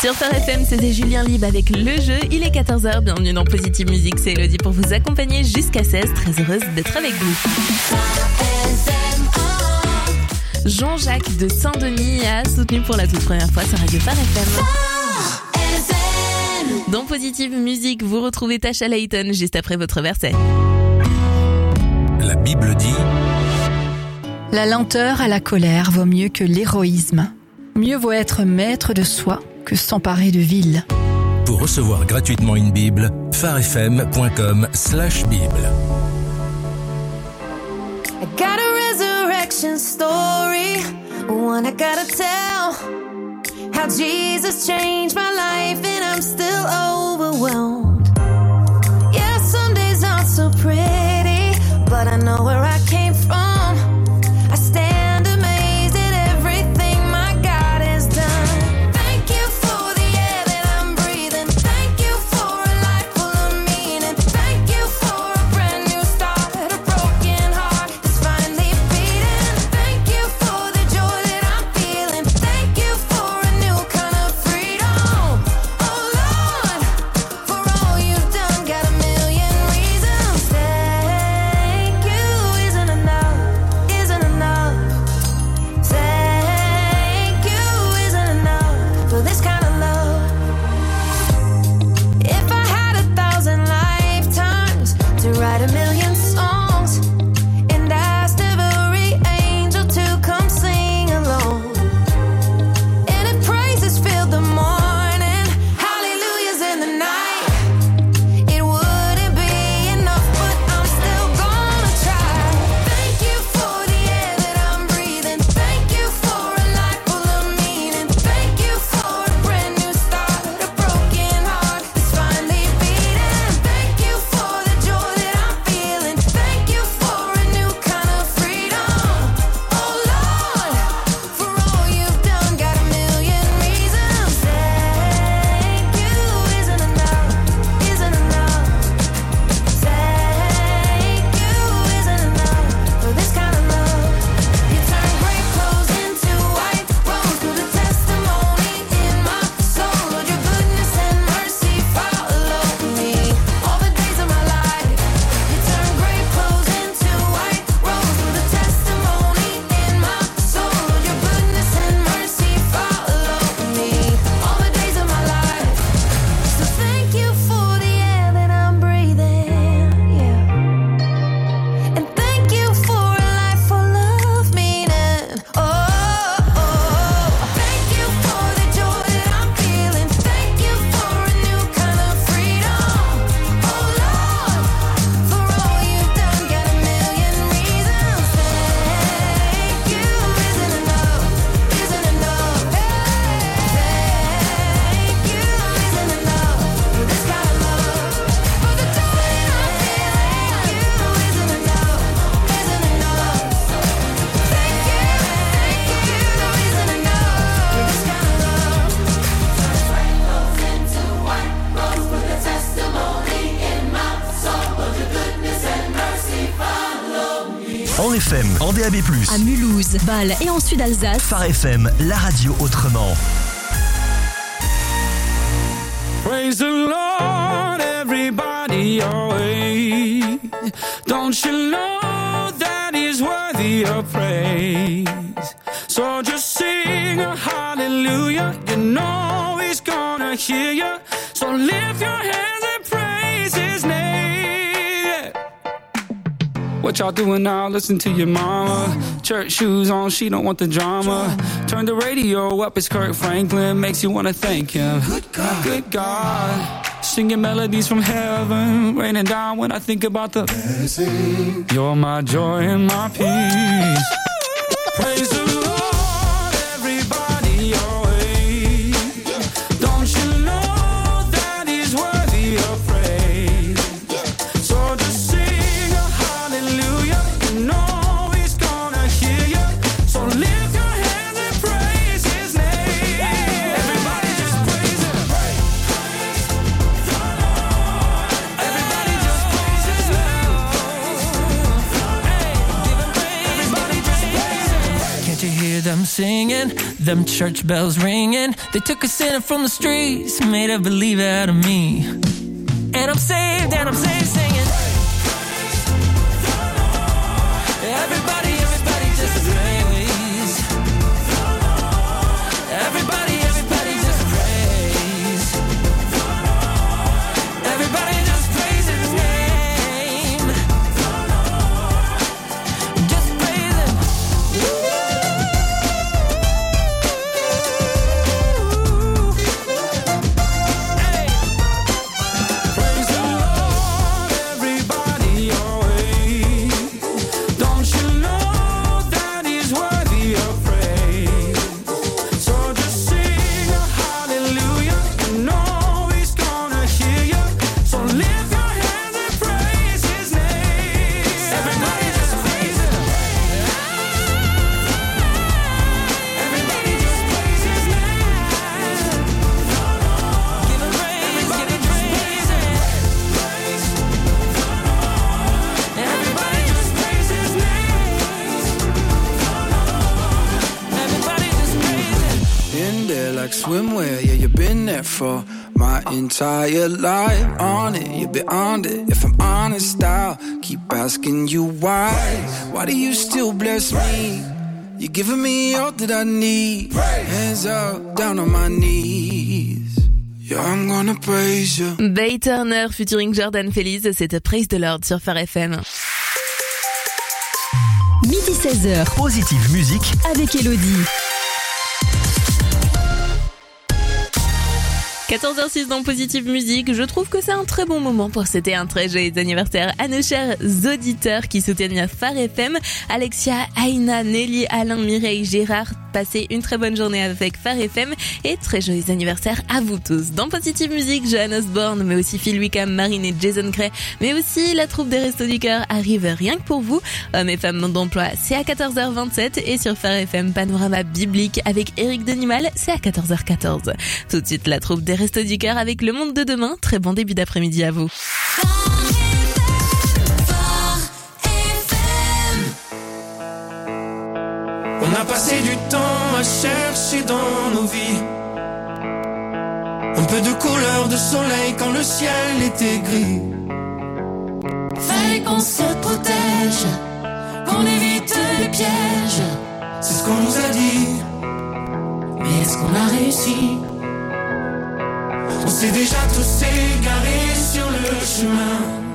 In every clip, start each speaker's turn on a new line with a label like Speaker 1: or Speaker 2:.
Speaker 1: Sur Phare FM, c'était Julien Libre avec Le Jeu. Il est 14h, bienvenue dans Positive Musique. C'est Elodie pour vous accompagner jusqu'à 16. Très heureuse d'être avec vous. Jean-Jacques de Saint-Denis a soutenu pour la toute première fois sur Radio Phare FM. Dans Positive Musique, vous retrouvez Tasha Layton juste après votre verset.
Speaker 2: La Bible dit:
Speaker 3: La lenteur à la colère vaut mieux que l'héroïsme. Mieux vaut être maître de soi que s'emparer de ville.
Speaker 2: Pour recevoir gratuitement une Bible, pharefm.com/Bible.
Speaker 4: I got a resurrection story, one I gotta tell. How Jesus changed my life and I'm still overwhelmed. Yeah, some days aren't so pretty, but I know where I came from. I stand amazed at everything my God has done. Thank you for the air that I'm breathing. Thank you for a life full of meaning. Thank you for a brand new start. A broken heart is finally beating. Thank you for the joy that I'm feeling. Thank you for a new kind of freedom. Oh Lord, for all you've done, got a million reasons. Thank you isn't enough, isn't enough. Thank you isn't enough for this kind of love. If I had 1,000 lifetimes to write a million songs and asked every angel to come sing along, and if praises filled the morning, hallelujahs in the night, it wouldn't be enough, but I'm still gonna try. Thank you for the air that I'm breathing. Thank you for a life full of meaning. Thank you for a brand new start. A broken heart is finally beating. Thank you for the joy that I'm feeling. Thank you for a new kind of freedom. Oh Lord, for all you've done, got a million reasons. Thank you isn't enough, isn't enough. Thank you isn't enough for this kind of love. You turn gray clothes into white rose through the testimony in my soul. Lord, your goodness and mercy follow me all the days of my life. You turn gray clothes into white rose through the testimony in my soul. Lord, your goodness and mercy follow me all the days of my life. So thank you for the air that I'm breathing, yeah. And thank you for a life full of meaning. Oh, thank you for the joy that I'm feeling. Thank you for a new kind of freedom. Oh Lord, for all you've done, got a million reasons. Thank you isn't enough, isn't enough. Thank you isn't enough for this kind of love. For the joy that I'm feeling, you isn't enough, isn't enough. Thank you isn't enough for this kind of love. Rainbows into white rose with a testimony in my soul. Lord, your goodness and mercy follow me.
Speaker 5: En FM, en DAB+,
Speaker 6: À Mulhouse, Bâle et en Sud-Alsace.
Speaker 5: Phare FM, la radio autrement.
Speaker 7: Praise the Lord, everybody, always. Don't you know that He's worthy of praise? So just sing a hallelujah. You know He's gonna hear you. So lift your hands and praise His name. What y'all doing now? Listen to your mama. Church shoes on, she don't want the drama. Turn the radio up, it's Kirk Franklin. Makes you wanna thank him. Good God. Singing melodies from heaven, raining down when I think about the blessing. You're my joy and my peace. Praise the Lord, everybody, always. Don't you know that He's worthy of praise? So just sing a hallelujah. You know He's gonna hear you. So lift your hands and praise His name. Everybody just praise Him. Praise the Lord. Everybody just praise His name. Hey, give Him praise. Everybody just praise Him.
Speaker 8: Can't you hear them singing? them church bells ringing. They took a sinner from the streets, made a believer out of me. And I'm saved, singing. Everybody, everybody just praise. Everybody, everybody just praise. Everybody just praise His name. Just praise Him. Hey. Praise the Lord, everybody always. Don't you know that He's worthy of praise? So just sing a hallelujah. You know He's gonna hear you. So lift your hands and praise His name. Everybody just praise Him. Everybody just praise His name. Give Him praise, give Him praise. Everybody just praise His name. Everybody just praise Him.
Speaker 7: In there like swimwear, yeah, you've been there for my entire life. On it, you're beyond it. If I'm honest, I'll keep asking you why. Why do you still bless me? You're giving me all that I need. Hands up, down on my knees. Yeah, I'm gonna praise you.
Speaker 1: Bay Turner featuring Jordan Feliz, c'était Praise the Lord sur Phare FM.
Speaker 6: Midi 16h
Speaker 5: Positive musique
Speaker 6: avec Elodie.
Speaker 1: 14h06 dans Positive Musique, je trouve que c'est un très bon moment pour souhaiter un très joyeux anniversaire à nos chers auditeurs qui soutiennent Phare FM. Alexia, Aïna, Nelly, Alain, Mireille, Gérard, passez une très bonne journée avec Phare FM et très joyeux anniversaire à vous tous. Dans Positive Musique, Johan Osborne, mais aussi Phil Wickham, Marine et Jason Gray, mais aussi la troupe des Restos du Cœur arrive rien que pour vous. Hommes et femmes d'emploi, c'est à 14h27 et sur Phare FM, Panorama biblique avec Éric Denimal, c'est à 14h14. Tout de suite, la troupe des Restos du Cœur avec Le Monde de demain. Très bon début d'après-midi à vous.
Speaker 7: On a passé du temps à chercher dans nos vies un peu de couleur de soleil quand le ciel était gris.
Speaker 4: Fallait qu'on se protège, qu'on évite les pièges.
Speaker 7: C'est ce qu'on nous a dit.
Speaker 4: Mais est-ce qu'on a réussi?
Speaker 7: On s'est déjà tous égarés sur le chemin.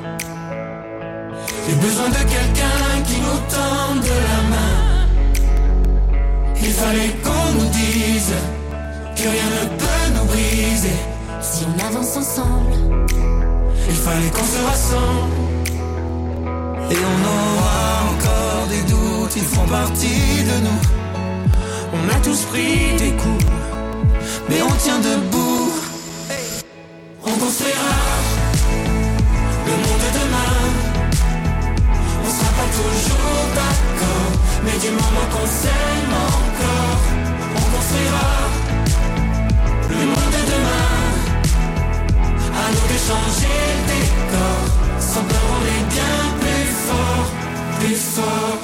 Speaker 7: J'ai besoin de quelqu'un qui nous tende la main. Il fallait qu'on nous dise que rien ne peut nous briser.
Speaker 4: Si on avance ensemble,
Speaker 7: il fallait qu'on se rassemble. Et on aura encore des doutes, ils font partie de nous. On a tous pris des coups, mais on tient debout. On construira le monde de demain. On sera pas toujours d'accord, mais du moment qu'on s'aime encore, on construira le monde de demain. À nous de changer le décor. Sans peur on est bien plus fort, plus fort.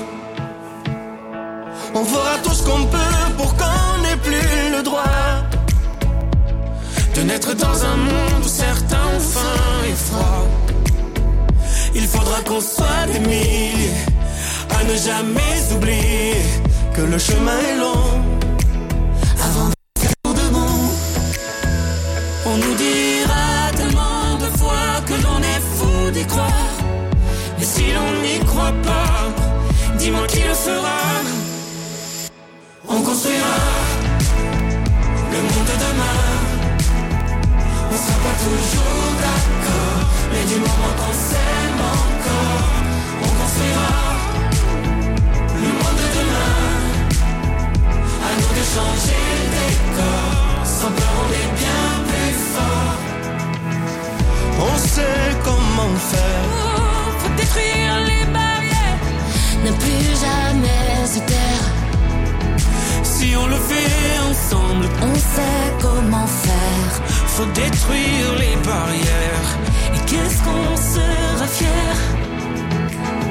Speaker 7: On fera tout ce qu'on peut pour qu'on n'ait plus le droit de naître dans un monde où certains ont faim et froid. Il faudra qu'on soit des milliers à ne jamais oublier que le chemin est long. Avant de faire de bon, on nous dira tellement de fois que l'on est fou d'y croire. Mais si l'on n'y croit pas, dis-moi qui le fera. On construira le monde de demain. On sera pas toujours d'accord, mais du moment qu'on s'aime encore, on construira le monde de demain. À nous de changer le décor. Sans peur on est bien plus fort. On sait comment faire.
Speaker 4: faut détruire les barrières, ne plus jamais se taire.
Speaker 7: Si on le fait ensemble,
Speaker 4: On sait comment faire.
Speaker 7: faut détruire les barrières.
Speaker 4: Et qu'est-ce qu'on sera fier?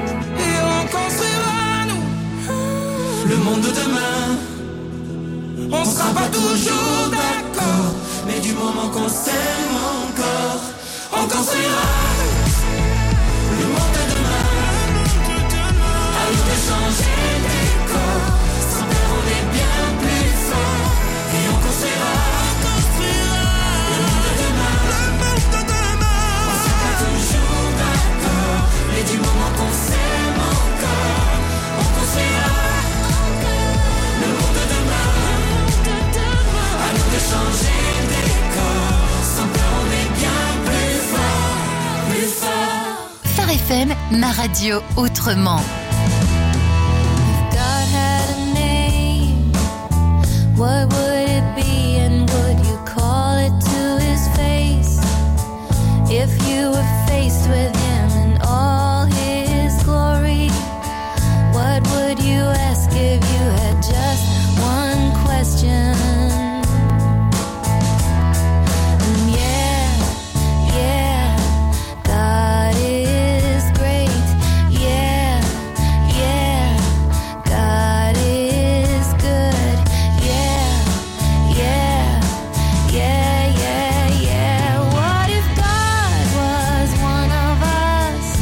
Speaker 7: Et on construira nous le monde de demain.
Speaker 8: On sera pas toujours d'accord, mais du moment qu'on s'aime encore, on construira le monde de demain. À nous de changer de décor, sans peur on est bien plus fort. Et on construira le monde de demain. On sera pas toujours d'accord, mais du moment qu'on s'aime encore, on construira le monde de demain. À nous de changer de décor, sans peur on est bien plus fort, plus fort.
Speaker 6: Phare FM, ma radio autrement.
Speaker 4: If God had a name, what would it be and would you call it to his face? If you were faced with him in all his glory, what would you ask if you had just one question? And yeah, God is great. Yeah, God is good. Yeah. What if God was one of us?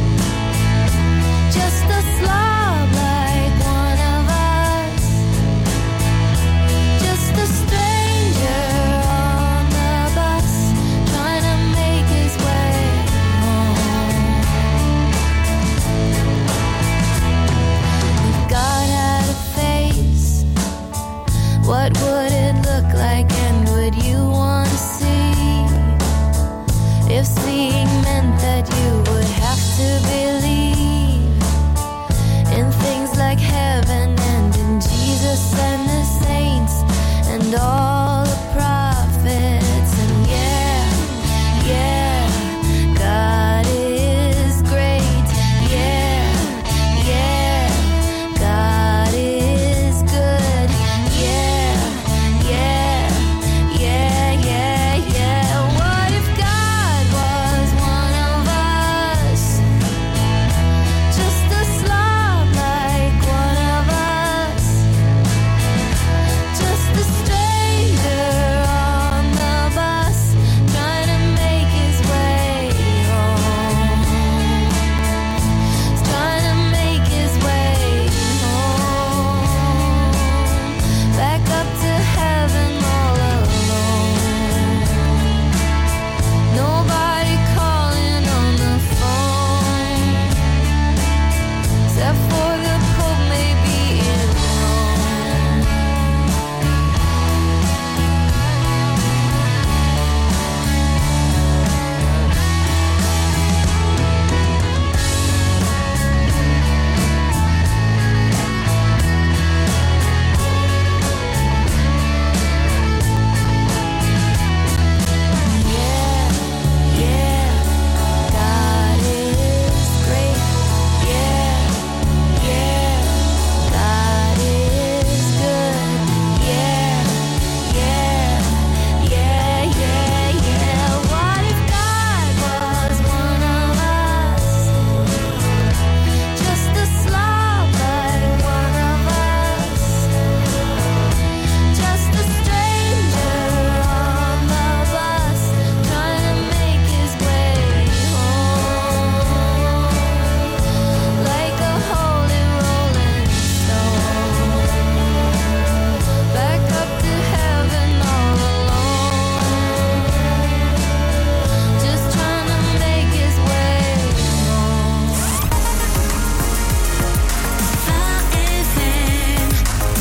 Speaker 4: Just a slob like one of us. Just a stranger on the bus, trying to make his way home. If God had a face, what would it look like and would you want to see? If seeing meant that you would have to believe in things like heaven and in Jesus and the saints and all the prophets. And yeah, God is great. Yeah, God is good. Yeah. What if God was one of us? Just a slob like one of us. Just a stranger on the bus, trying to make his way home. Trying to make his way home. Back up to heaven all alone. Nobody calling on the phone, except for the Pope maybe in Rome. Yeah, God is great. Yeah, God is good. Yeah. What if God was one of us? Just a slob like one of us. Just a stranger on the bus, trying to make his way home. Like a holy rolling stone, back up to heaven all alone. Just trying to make his way home. Phare FM.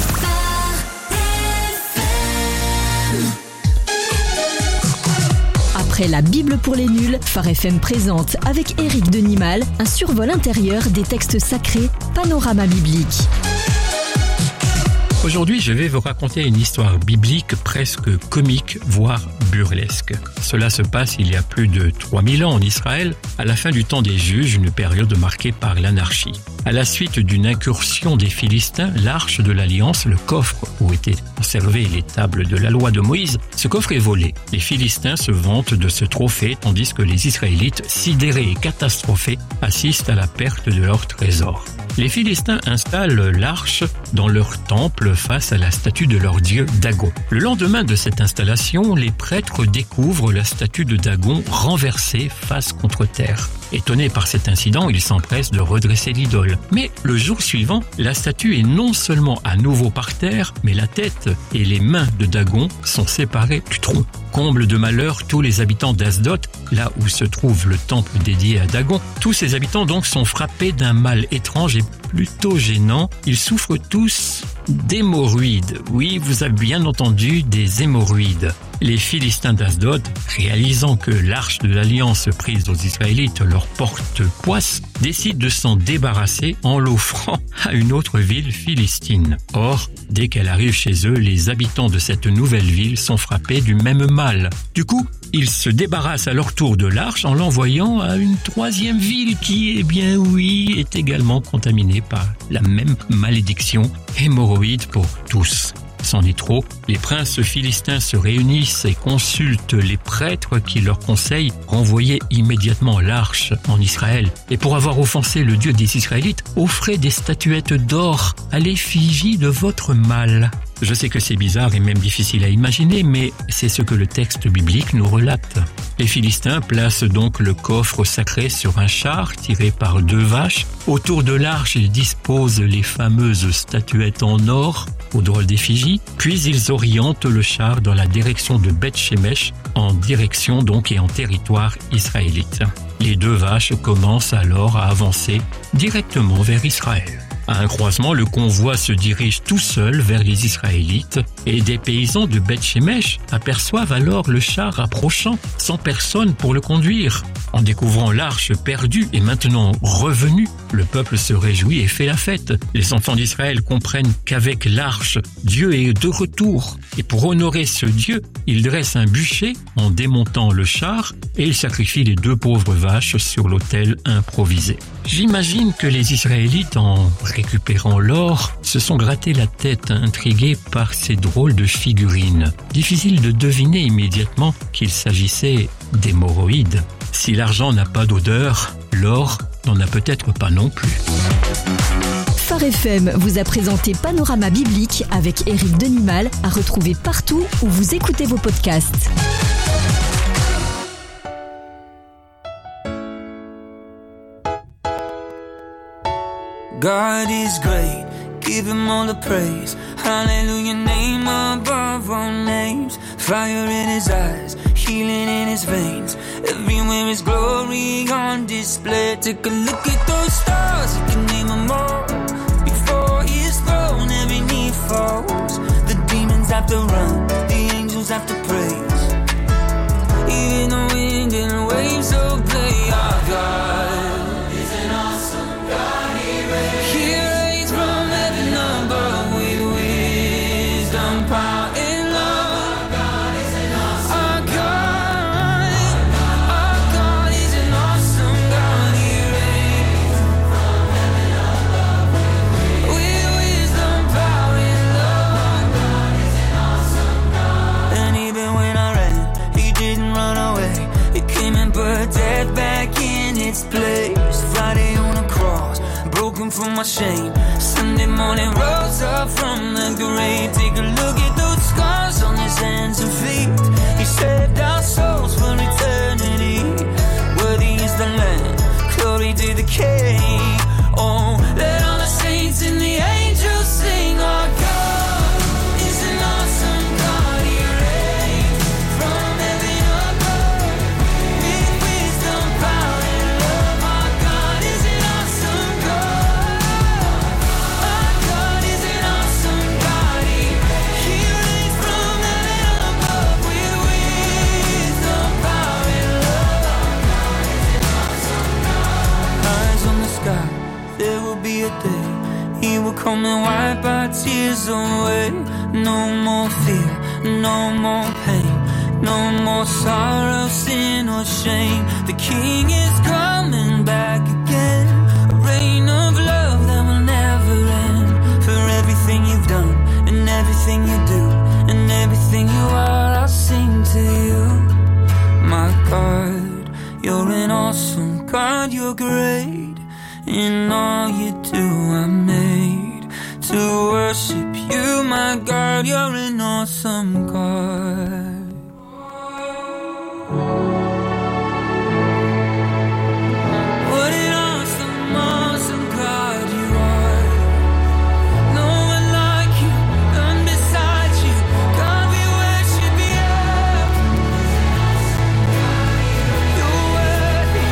Speaker 6: Après la Bible pour les nuls, Phare FM présente avec Éric Denimal un survol intérieur des textes sacrés, panorama biblique.
Speaker 9: Aujourd'hui, je vais vous raconter une histoire biblique presque comique, voire burlesque. Cela se passe il y a plus de 3000 ans en Israël, à la fin du temps des juges, une période marquée par l'anarchie. À la suite d'une incursion des Philistins, l'arche de l'Alliance, le coffre où étaient conservées les tables de la loi de Moïse, ce coffre est volé. Les Philistins se vantent de ce trophée, tandis que les Israélites, sidérés et catastrophés, assistent à la perte de leur trésor. Les Philistins installent l'arche dans leur temple face à la statue de leur dieu Dagon. Le lendemain de cette installation, les prêtres découvrent la statue de Dagon renversée face contre terre. Étonnés par cet incident, ils s'empressent de redresser l'idole. Mais le jour suivant, la statue est non seulement à nouveau par terre, mais la tête et les mains de Dagon sont séparées du tronc. Comble de malheur, tous les habitants d'Asdod, là où se trouve le temple dédié à Dagon, tous ces habitants donc sont frappés d'un mal étrange et plutôt gênant. Ils souffrent tous d'hémorroïdes. Oui, vous avez bien entendu, des hémorroïdes. Les Philistins d'Asdod, réalisant que l'arche de l'alliance prise aux Israélites leur porte poisse, décident de s'en débarrasser en l'offrant à une autre ville philistine. Or, dès qu'elle arrive chez eux, les habitants de cette nouvelle ville sont frappés du même mal. Du coup, ils se débarrassent à leur tour de l'arche en l'envoyant à une troisième ville qui, est également contaminée par la même malédiction, hémorroïde pour tous. C'en est trop, les princes philistins se réunissent et consultent les prêtres qui leur conseillent renvoyer immédiatement l'arche en Israël. Et pour avoir offensé le Dieu des Israélites, offrez des statuettes d'or à l'effigie de votre mal. Je sais que c'est bizarre et même difficile à imaginer, mais c'est ce que le texte biblique nous relate. Les Philistins placent donc le coffre sacré sur un char tiré par 2 vaches. Autour de l'arche, ils disposent les fameuses statuettes en or aux drôles d'effigie, puis ils orientent le char dans la direction de Beth-Shemesh, en direction donc et en territoire israélite. Les 2 vaches commencent alors à avancer directement vers Israël. À un croisement, le convoi se dirige tout seul vers les Israélites et des paysans de Beth-Shemesh aperçoivent alors le char approchant sans personne pour le conduire. En découvrant l'arche perdue et maintenant revenue, le peuple se réjouit et fait la fête. Les enfants d'Israël comprennent qu'avec l'arche, Dieu est de retour. Et pour honorer ce Dieu, ils dressent un bûcher en démontant le char et ils sacrifient les 2 pauvres vaches sur l'autel improvisé. J'imagine que les Israélites, en récupérant l'or, se sont gratté la tête, intrigués par ces drôles de figurines. Difficile de deviner immédiatement qu'il s'agissait d'hémorroïdes. Si l'argent n'a pas d'odeur, l'or n'en a peut-être pas non plus.
Speaker 6: Phare FM vous a présenté Panorama Biblique avec Éric Denimal, à retrouver partout où vous écoutez vos podcasts.
Speaker 8: God is great, give him all the praise. Hallelujah, name above all names. Fire in his eyes, healing in his veins. Everywhere his glory on display. Take a look at those stars, you can name them all. Before his throne, every knee falls. The demons have to run, the angels have to praise. Even the wind and waves obey our God. Place. Friday on the cross, broken from my shame. Sunday morning rose up from the grave. Take a look at those scars on his hands and feet. He saved our souls for eternity. Worthy is the Lamb, glory to the King. Oh, let all the saints and the angels sing. Our God is an awesome God. He reigns from heaven above with wisdom, power. He will come and wipe our tears away. No more fear, no more pain, no more sorrow, sin or shame. The King is coming back again. A reign of love that will never end. For everything you've done and everything you do and everything you are, I'll sing to you. My God, you're an awesome God, you're great. In all you do, I'm made to worship. my God, you're an awesome God. What an awesome, awesome God you are. No one like you, none beside you. God, we worship you. You're worthy,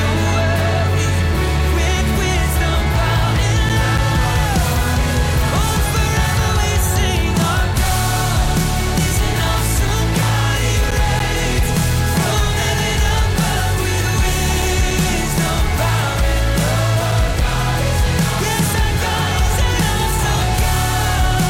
Speaker 8: with wisdom, power, and love. Oh, forever we sing, our God is an awesome God. He reigns from heaven above with wisdom, power, and love. Yes, our God is an awesome God.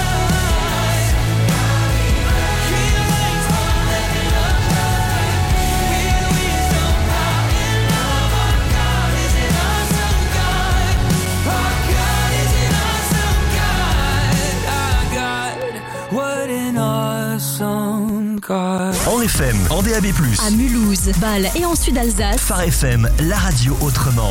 Speaker 8: He reigns from heaven above with wisdom, power, and love. Our God is an awesome God. Our God is an awesome God. Our God, what an awesome God.
Speaker 5: En FM, en DAB+,
Speaker 6: À Mulhouse, Bâle et en Sud-Alsace,
Speaker 5: Phare FM, la radio autrement.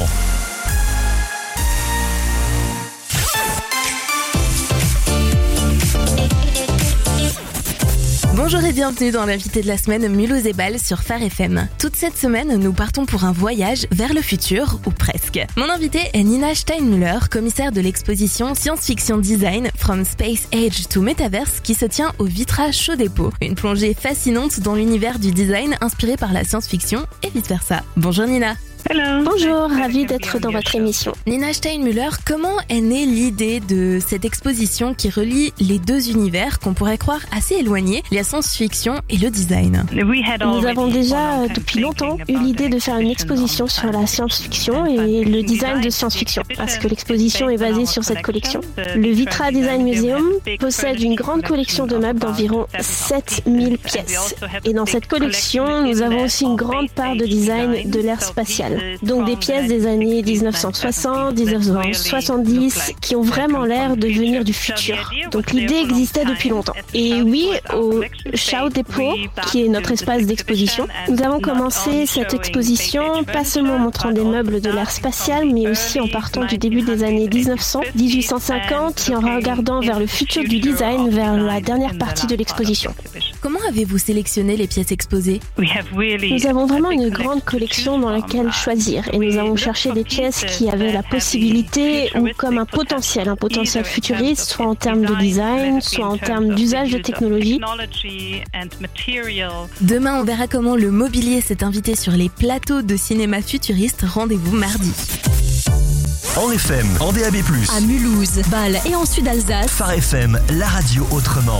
Speaker 1: Bonjour et bienvenue dans l'invité de la semaine Mulhouse et Bâle sur Phare FM. Toute cette semaine, nous partons pour un voyage vers le futur, ou presque. Mon invitée est Nina Steinmüller, commissaire de l'exposition Science-Fiction Design From Space Age to Metaverse qui se tient au Vitra Chaux Dépôt. Une plongée fascinante dans l'univers du design inspiré par la science-fiction et vice-versa. Bonjour Nina.
Speaker 10: Bonjour, ravie d'être dans votre émission.
Speaker 1: Nina Steinmüller, comment est née l'idée de cette exposition qui relie les deux univers qu'on pourrait croire assez éloignés, la science-fiction et le design?
Speaker 10: Nous avons déjà depuis longtemps eu l'idée de faire une exposition sur la science-fiction et le design de science-fiction, parce que l'exposition est basée sur cette collection. Le Vitra Design Museum possède une grande collection de meubles d'environ 7000 pièces. Et dans cette collection, nous avons aussi une grande part de design de l'ère spatiale. Donc des pièces des années 1960, 1970 qui ont vraiment l'air de venir du futur. Donc l'idée existait depuis longtemps. Et oui, au Chaux Dépôt, qui est notre espace d'exposition, nous avons commencé cette exposition pas seulement en montrant des meubles de l'ère spatiale, mais aussi en partant du début des années 1900, 1850 et en regardant vers le futur du design, vers la dernière partie de l'exposition.
Speaker 1: Comment avez-vous sélectionné les pièces exposées?
Speaker 10: Nous avons vraiment une grande collection dans laquelle choisir et nous avons cherché des pièces qui avaient la possibilité ou comme un potentiel futuriste, soit en termes de design, soit en termes d'usage de technologie.
Speaker 1: Demain, on verra comment le mobilier s'est invité sur les plateaux de cinéma futuriste. Rendez-vous mardi.
Speaker 5: En FM, en DAB+,
Speaker 6: à Mulhouse, Bâle et en Sud-Alsace,
Speaker 5: Phare FM, la radio autrement.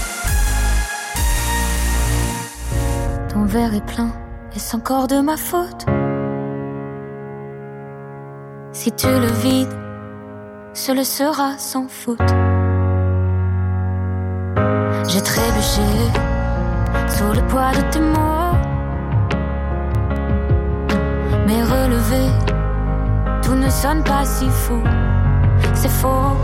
Speaker 4: Ton verre est plein, est-ce encore de ma faute? Si tu le vides, ce le sera sans faute. J'ai trébuché sous le poids de tes mots, mais relevé, tout ne sonne pas si faux. C'est faux.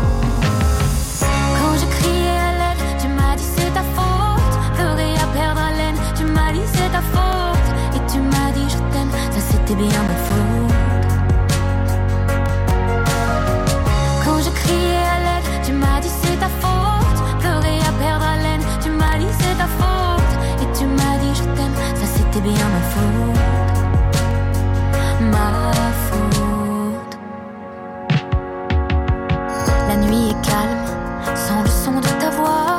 Speaker 4: Quand je criais à l'aide, tu m'as dit c'est ta faute. Pleurer à perdre haleine, tu m'as dit c'est ta faute. Et tu m'as dit je t'aime, ça c'était bien ma faute. Quand je criais à l'aide, tu m'as dit c'est ta faute. Pleurer à perdre haleine, tu m'as dit c'est ta faute. Et tu m'as dit je t'aime, ça c'était bien ma faute. Ma faute. La nuit est calme, sans le son de ta voix.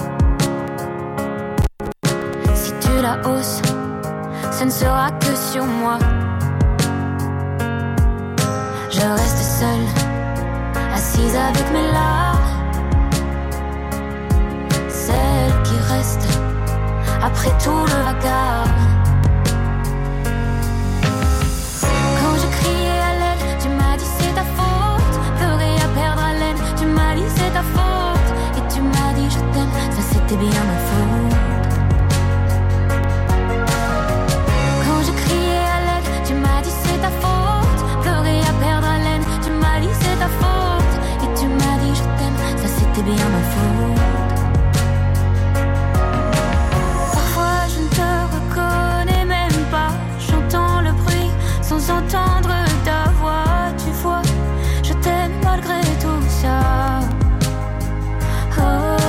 Speaker 4: Si tu la hausses, ce ne sera que sur moi. Je reste seule, assise avec mes larmes, celle qui reste après tout le vacarme. Quand je criais à l'aide, tu m'as dit c'est ta faute. Pleurer à perdre haleine, tu m'as dit c'est ta faute. Et tu m'as dit je t'aime, ça c'était bien ma faute. Quand je criais à l'aide, tu m'as dit c'est ta faute. Pleurer à perdre haleine, tu m'as dit c'est ta faute. Et tu m'as dit je t'aime, ça c'était bien ma faute. Parfois je ne te reconnais même pas. J'entends le bruit sans entendre ta voix. Tu vois, je t'aime malgré tout ça. Oh.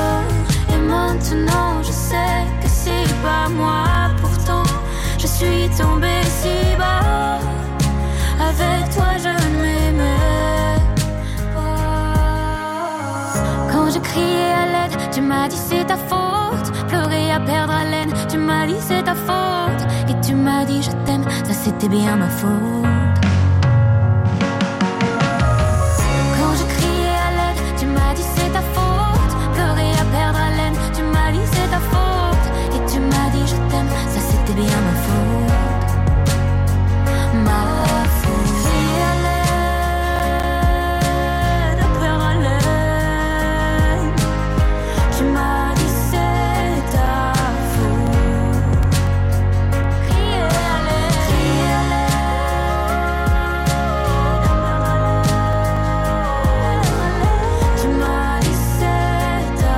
Speaker 4: pas moi. Pourtant, je suis tombée si bas. Avec toi, je ne m'aimais pas. Quand je criais à l'aide, tu m'as dit c'est ta faute. Pleurer à perdre haleine, tu m'as dit c'est ta faute. Et tu m'as dit je t'aime, ça c'était bien ma faute. Quand je criais à l'aide, tu m'as dit c'est ta faute. Pleurer à perdre haleine, tu m'as dit c'est ta faute. Et tu m'as dit je t'aime, ça c'était bien ma faute. Ma faute. Crier à l'aide, perdre haleine, tu m'as dit c'est ta faute. Crier à l'aide, tu m'as dit c'est ta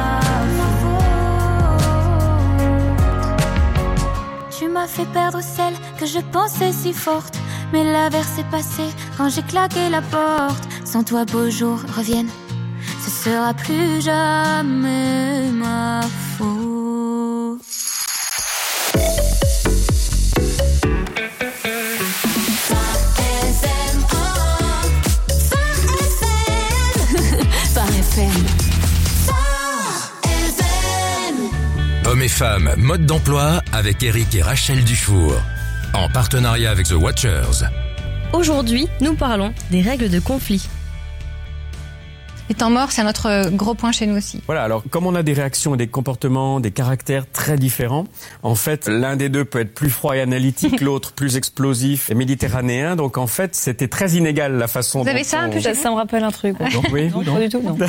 Speaker 4: faute. Tu m'as fait perdre celle que je pensais si forte. Mais l'averse est passée quand j'ai claqué la porte. Sans toi, beaux jours reviennent. Ce sera plus jamais ma faute.
Speaker 6: Phare FM.
Speaker 2: Hommes et femmes, mode d'emploi avec Eric et Rachel Dufour. En partenariat avec The Watchers.
Speaker 1: Aujourd'hui, nous parlons des règles de conflit.
Speaker 3: Les temps morts, c'est un autre gros point chez nous aussi.
Speaker 11: Voilà, alors comme on a des réactions et des comportements, des caractères très différents, en fait, l'un des deux peut être plus froid et analytique, l'autre plus explosif et méditerranéen. Donc en fait, c'était très inégal la façon dont...
Speaker 3: Vous avez ça un peu?
Speaker 1: Ça me rappelle un truc. Ouais.
Speaker 11: Oui,
Speaker 1: non, pas du tout, non.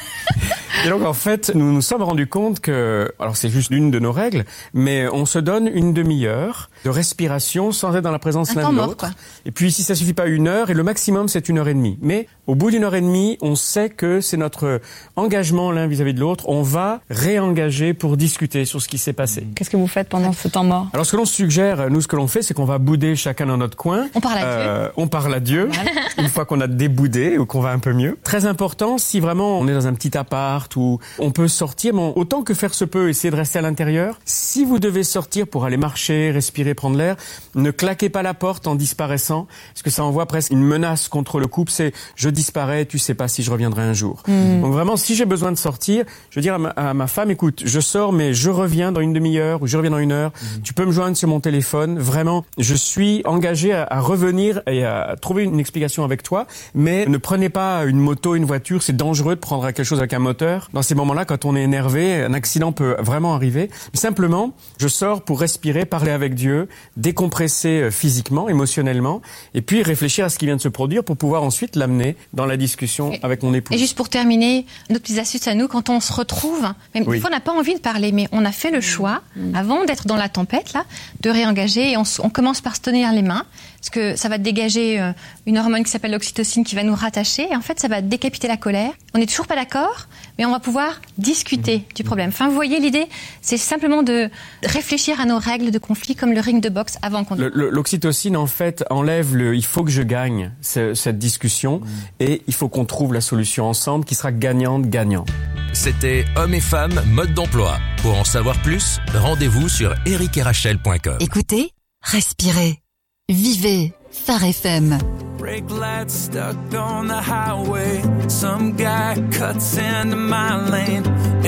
Speaker 11: Et donc en fait, nous nous sommes rendus compte que, alors c'est juste l'une de nos règles, mais on se donne une demi-heure de respiration sans être dans la présence l'un de l'autre. Et puis si ça suffit pas 1 heure, et le maximum c'est 1h30. Mais au bout d'1 heure et demie, on sait que c'est notre engagement l'un vis-à-vis de l'autre. On va réengager pour discuter sur ce qui s'est passé.
Speaker 1: Qu'est-ce que vous faites pendant ce temps mort?
Speaker 11: Alors ce que l'on suggère, nous ce que l'on fait, c'est qu'on va bouder chacun dans notre coin.
Speaker 3: On parle à Dieu.
Speaker 11: On parle à Dieu. Une fois qu'on a déboudé ou qu'on va un peu mieux. Très important, si vraiment on est dans un petit appart où on peut sortir, mais autant que faire se peut, essayer de rester à l'intérieur. Si vous devez sortir pour aller marcher, respirer, prendre l'air, ne claquez pas la porte en disparaissant, parce que ça envoie presque une menace contre le couple. C'est je disparais, tu sais pas si je reviendrai un jour. Donc vraiment, si j'ai besoin de sortir, je veux dire à ma femme, écoute, je sors, mais je reviens dans une demi-heure ou je reviens dans 1 heure. Tu peux me joindre sur mon téléphone. Vraiment, je suis engagé à revenir et à trouver une explication avec toi. Mais ne prenez pas une moto, une voiture. C'est dangereux de prendre quelque chose avec un moteur. Dans ces moments-là, quand on est énervé, un accident peut vraiment arriver. Mais simplement, je sors pour respirer, parler avec Dieu, décompresser physiquement, émotionnellement, et puis réfléchir à ce qui vient de se produire pour pouvoir ensuite l'amener dans la discussion avec mon épouse.
Speaker 3: Et juste pour terminer, notre petite astuce à nous, quand on se retrouve, même des fois on n'a pas envie de parler, mais on a fait le choix, avant d'être dans la tempête, là, de réengager, et on commence par se tenir les mains, parce que ça va dégager une hormone qui s'appelle l'oxytocine qui va nous rattacher, et en fait ça va décapiter la colère. On n'est toujours pas d'accord, mais on va pouvoir discuter du problème. Enfin, vous voyez, l'idée, c'est simplement de réfléchir à nos règles de conflit comme le ring de boxe avant qu'on...
Speaker 11: L'oxytocine, en fait, enlève le « il faut que je gagne » cette discussion, et il faut qu'on trouve la solution ensemble qui sera gagnante-gagnant.
Speaker 2: C'était Hommes et femmes, mode d'emploi. Pour en savoir plus, rendez-vous sur ericetrachel.com.
Speaker 6: Écoutez, respirez, vivez Phare FM.
Speaker 7: Brake lights stuck on the highway. Some guy cuts into my lane.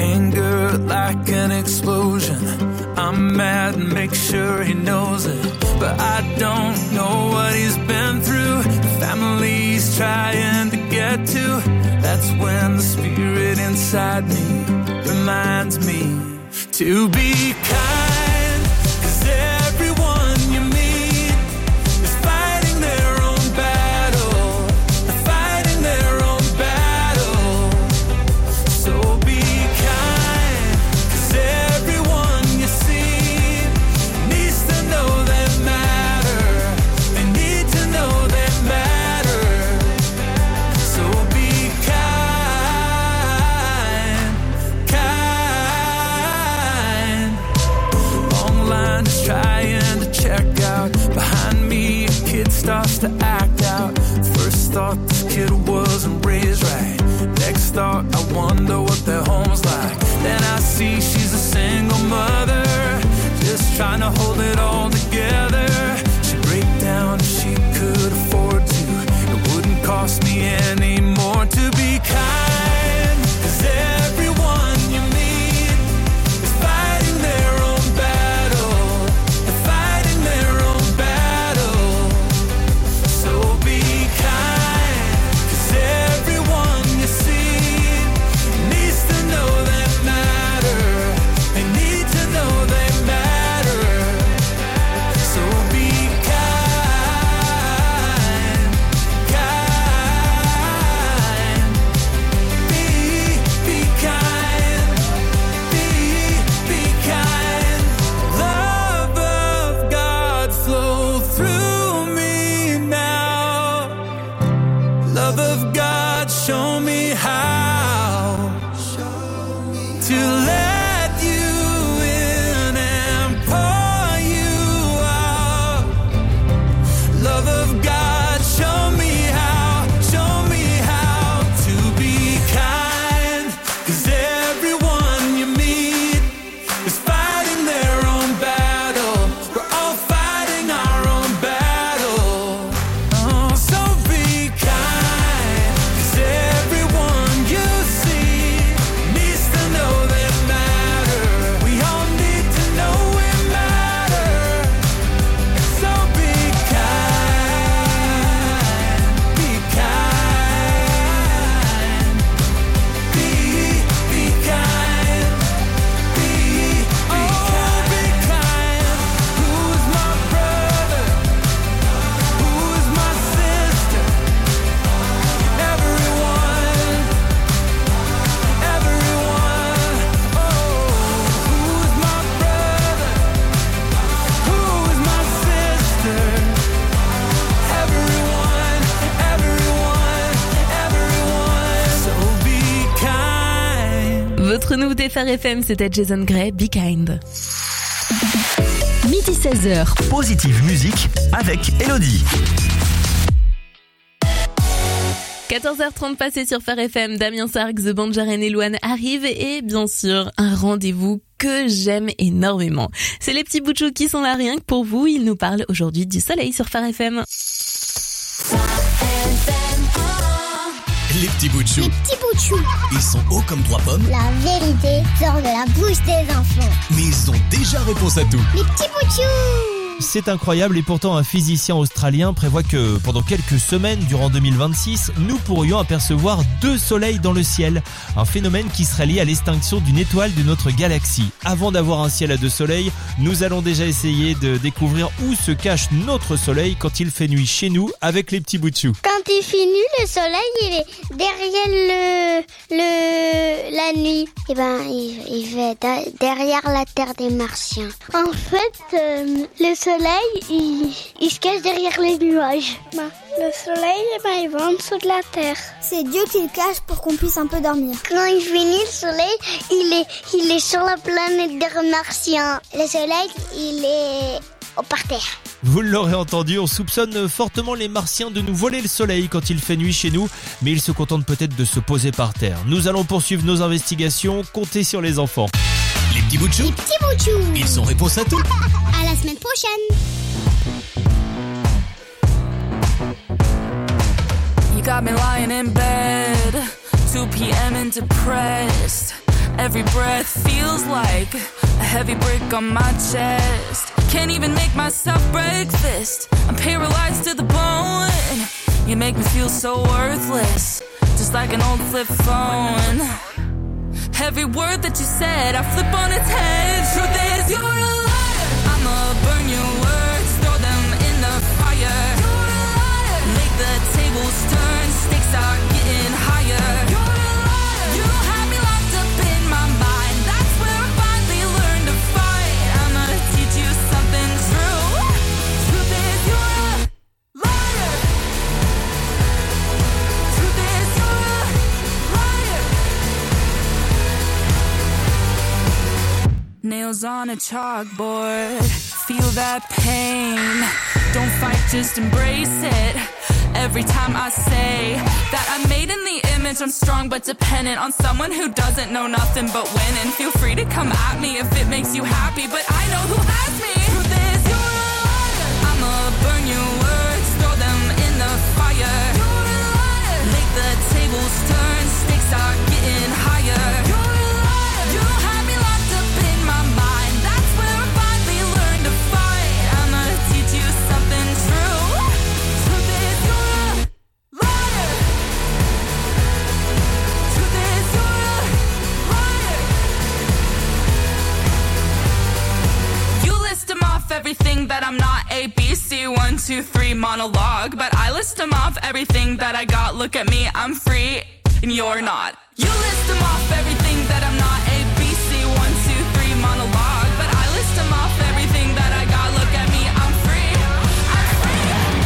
Speaker 7: Anger like an explosion. I'm mad and make sure he knows it. But I don't know what he's been through. The family's trying to get to. That's when the spirit inside me reminds me to be kind. 'Cause everyone you meet is fighting their own battle. They're fighting their own battle. So be kind. 'Cause everyone you see needs to know they matter. They need to know they matter. So be kind, kind. Long line is trying to check out. Behind me, a kid starts to act out. First thought, this kid wasn't raised right. Next thought, I wonder what their home's like. Then I see she's a single mother, just trying to hold it all together. She'd break down if she could afford to. It wouldn't cost me any more to be kind. 'Cause everyone you meet is fighting their own battle. They're fighting their own battle. So be kind. 'Cause everyone you see needs to know they matter. They need to know they matter. So be kind, kind. Be kind, be kind. Love of God flow through me now. Love of God, show me how to let you in and pour you out. Love of God, show me how to be kind. 'Cause everyone you meet is fighting their own battle. We're all fighting our own battle. Oh, so be kind. 'Cause everyone you see needs to know they matter. We all need to know we matter. So be kind, be kind. Be kind, be kind. Who's my brother? Who's my sister? Everyone. Oh, who's my brother? Who's my sister? Everyone. So be kind.
Speaker 1: Votre nouveauté Phare FM, c'était Jason Gray, Be Kind.
Speaker 6: Midi 16h,
Speaker 5: Positive musique avec Elodie.
Speaker 1: 14h30 passé sur Phare FM, Damien Sark, The Banjaren et Louane arrivent et bien sûr un rendez-vous que j'aime énormément. C'est les petits bouts de chou qui sont là rien que pour vous. Ils nous parlent aujourd'hui du soleil sur Phare FM.
Speaker 12: Les petits bouts de chou.
Speaker 13: Petits bouts de chou.
Speaker 12: Ils sont hauts comme 3 pommes,
Speaker 13: La vérité sort de la bouche des enfants.
Speaker 12: mais ils ont déjà réponse à tout.
Speaker 13: Les petits bouts de chou.
Speaker 14: C'est incroyable et pourtant un physicien australien prévoit que pendant quelques semaines durant 2026, nous pourrions apercevoir 2 soleils dans le ciel. Un phénomène qui serait lié à l'extinction d'une étoile de notre galaxie. Avant d'avoir un ciel à 2 soleils, nous allons déjà essayer de découvrir où se cache notre soleil quand il fait nuit chez nous avec les petits bouts de chou.
Speaker 13: Quand il fait nuit, le soleil il est derrière la nuit. Et il va derrière la terre des Martiens. En fait, le soleil il se cache derrière les nuages. Le soleil il va en dessous de la terre.
Speaker 15: C'est Dieu qui le cache pour qu'on puisse un peu dormir.
Speaker 13: Quand il fait nuit, le soleil il est sur la planète des Martiens. Le soleil il est par terre.
Speaker 14: Vous l'aurez entendu, on soupçonne fortement les Martiens de nous voler le soleil quand il fait nuit chez nous, mais ils se contentent peut-être de se poser par terre. Nous allons poursuivre nos investigations, comptez sur les enfants.
Speaker 12: Les petits bouts de chou.
Speaker 13: Les petits bouts de chou.
Speaker 12: Ils sont réponse à tout.
Speaker 13: À la semaine prochaine.
Speaker 16: You got me lying in bed, 2 p.m. and depressed. Every breath feels like a heavy brick on my chest. Can't even make myself breakfast. I'm paralyzed to the bone. You make me feel so worthless, just like an old flip phone. Every word that you said, I flip on its head. Truth is, you're a liar. I'ma burn your words, throw them in the fire. You're a liar. Make the tables turn, stakes are getting higher. You're a liar. You have me locked up in my mind. That's where I finally learned to fight. I'ma teach you something true. Truth is, you're a liar. Truth is, you're a liar. Nails on a chalkboard, feel that pain. Don't fight, just embrace it. Every time I say that I'm made in the image, I'm strong but dependent on someone who doesn't know nothing but winning. Feel free to come at me if it makes you happy, but I know who has me. off everything that I'm not. A, B, C, 1, 2, 3 monologue. But I list them off everything that I got. Look at me, I'm free and you're not. You list them off everything that I'm not. A, B, C, 1, 2, 3 monologue. But I list them off everything that I got. Look at me, I'm free. I'm free.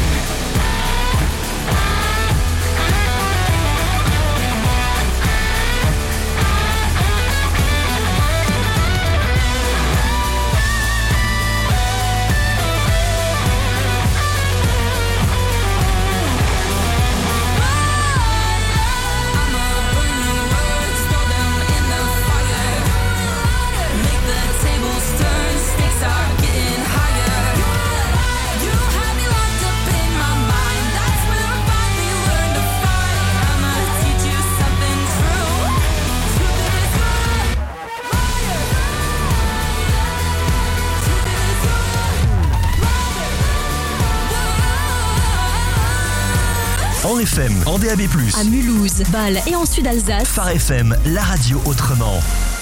Speaker 5: En FM, en DAB+,
Speaker 6: à Mulhouse, Bâle et en Sud-Alsace.
Speaker 5: Phare FM, la radio autrement.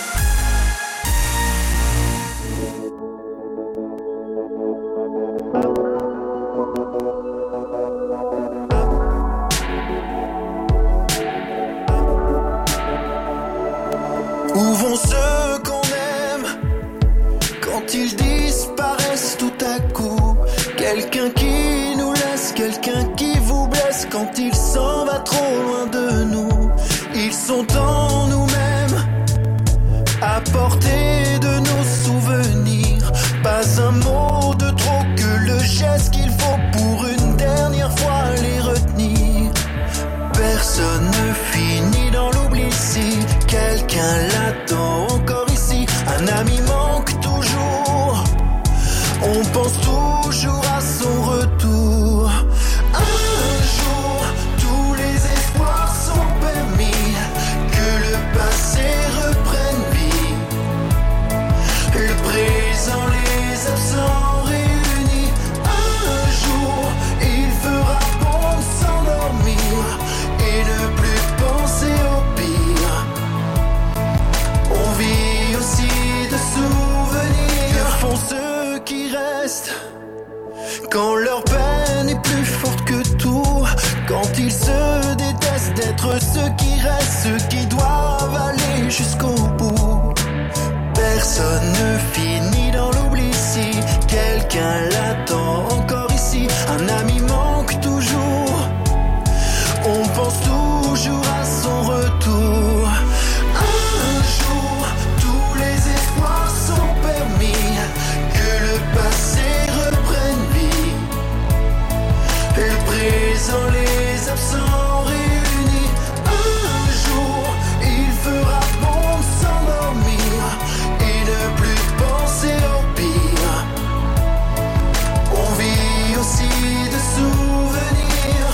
Speaker 17: Où vont ceux qu'on aime quand ils disparaissent tout à coup? Quelqu'un qui nous laisse, quelqu'un qui vous blesse quand il s'en va trop loin de nous. Ils sont en nous-mêmes, à portée de nos souvenirs. Pas un mot de trop que le geste qu'il faut pour une dernière fois les retenir. Personne ne finit dans l'oubli si quelqu'un l'attend encore ici. Un ami manque toujours, on pense toujours à son retour. Un jour, tous les espoirs sont permis, que le passé reprenne vie. Le présent, les absents réunis. Un jour, il fera bon de s'endormir et ne plus penser au pire. On vit aussi de souvenirs. Que font ceux qui restent quand leur peine est plus forte que tout? Quand ils se détestent d'être ceux qui restent, ceux qui doivent aller jusqu'au bout. Personne ne finit dans l'oubli si quelqu'un l'attend encore ici. Un ami manque toujours, on pense toujours à son retour. Un jour, tous les espoirs sont permis, que le passé reprenne vie. Le présent, les absents réunis. Un jour, il fera bon de s'endormir et ne plus penser au pire. On vit aussi de souvenirs.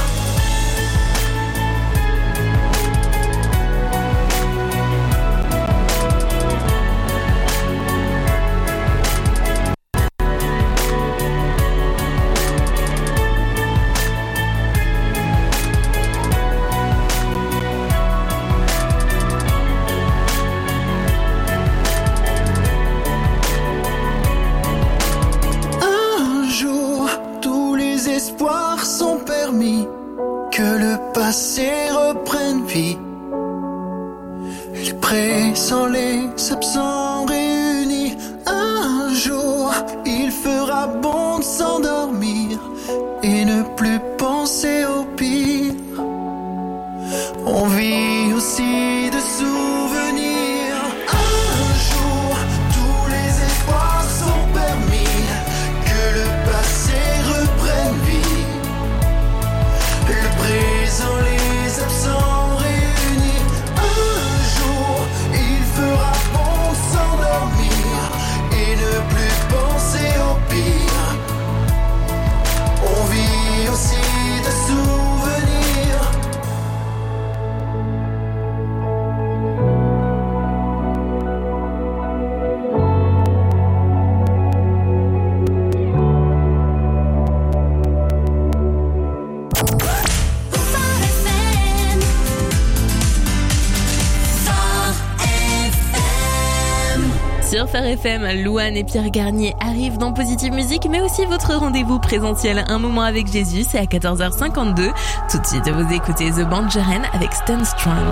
Speaker 17: Un jour, tous les espoirs sont permis, que le passé reprenne vie. Les présents, les absents réunis. Un jour, il fera bon de s'endormir et ne plus penser au pire. On vit aussi de souvenirs. Un jour, tous les espoirs sont permis, que le passé reprenne vie. Le présent, les absents réunis. Un jour, il fera bon de s'endormir et ne plus penser au pire.
Speaker 1: Phare FM. Louane et Pierre Garnier arrivent dans Positive Musique, mais aussi votre rendez-vous présentiel Un moment avec Jésus, c'est à 14h52. Tout de suite, vous écoutez The Banjaren avec Stand Strong.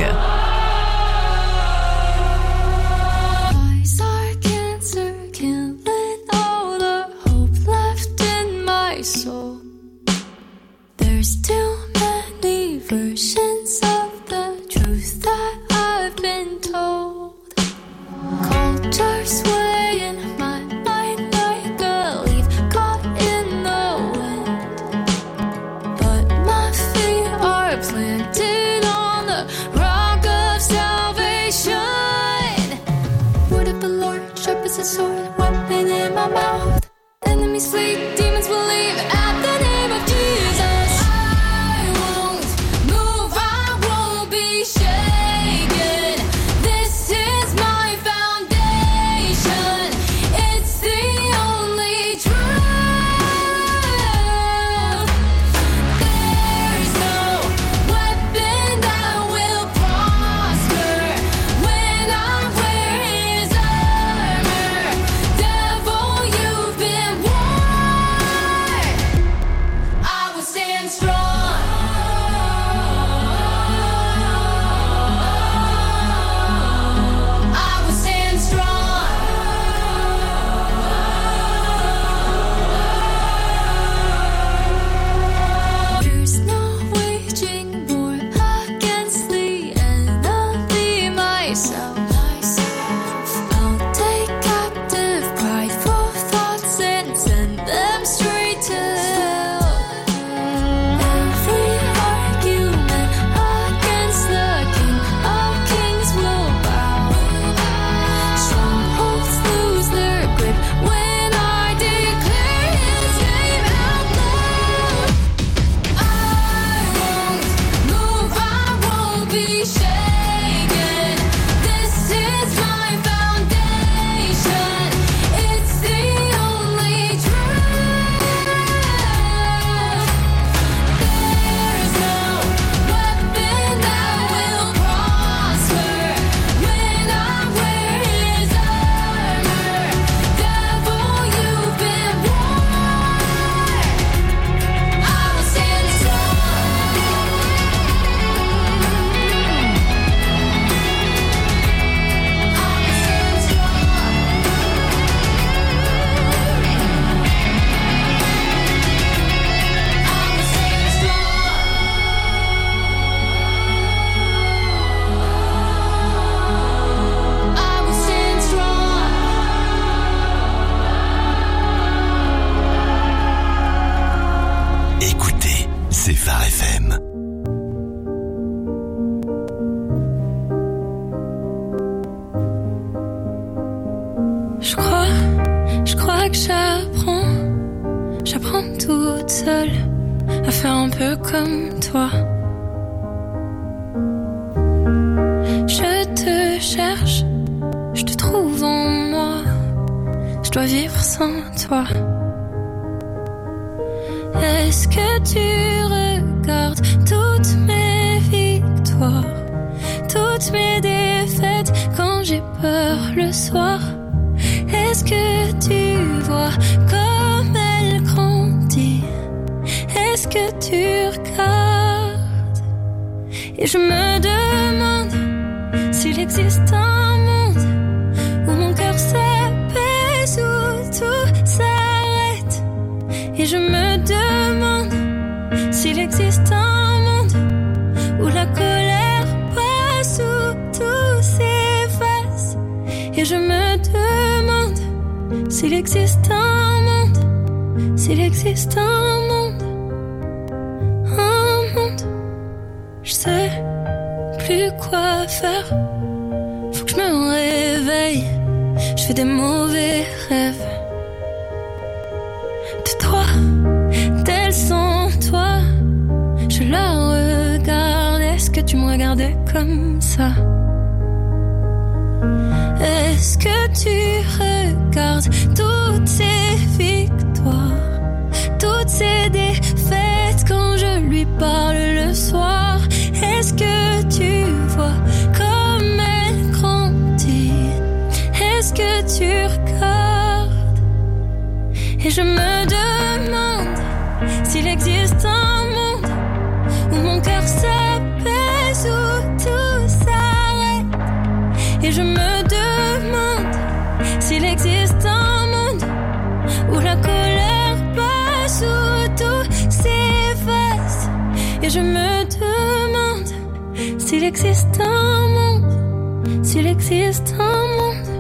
Speaker 18: Soul. There's too many versions of the truth that I've been told. Culture swaying my mind like a leaf caught in the wind. But my feet are planted on the rock of salvation. Word of the Lord, sharp as a sword, weapon in my mouth. Enemies flee, demons will leave. At the name of Jesus, I won't move, I won't be shaken. This is my foundation. It's the only truth. There's no weapon that will prosper when I wear His armor. Devil, you've been warned. I will stand strong. I will stand strong. There's no waging war against the enemy, myself. I'll take captive prideful thoughts and send them straight to hell. Every argument against the King of Kings will bow. Strongholds lose their grip when I declare His name out loud. I won't move, I won't be shaken. This is my foundation. It's the only truth. There's no weapon that will prosper when I wear His armor. Devil, you've been warned. I will stand strong. I will stand strong.
Speaker 5: Écoutez, c'est Phare FM.
Speaker 18: Je crois que j'apprends toute seule à faire un peu comme toi. Je te cherche, je te trouve en moi. Je dois vivre sans toi. Est-ce que tu regardes toutes mes victoires, toutes mes défaites quand j'ai peur le soir? Est-ce que tu vois comme elle grandit? Est-ce que tu regardes? Et je me demande s'il existe un monde où mon cœur s'apaise, où tout s'arrête. Et je me demande s'il existe un monde où la colère passe, où tout s'efface. Et je me demande s'il existe un monde, s'il existe un monde, je sais plus quoi faire. Faut que je me réveille, je fais des mauvais rêves. De toi, tel sans toi, je la regarde. Est-ce que tu me regardais comme ça? Est-ce que tu regardes toutes ces victoires, toutes ces défaites quand je lui parle le soir? Est-ce que tu vois comme elle grandit? Est-ce que tu regardes Et je me demande s'il existe un monde où mon cœur s'apaise, où tout s'arrête. Et je me demande s'il existe un monde où la colère passe, où tout s'efface. Et je me demande s'il existe un monde, s'il existe un monde.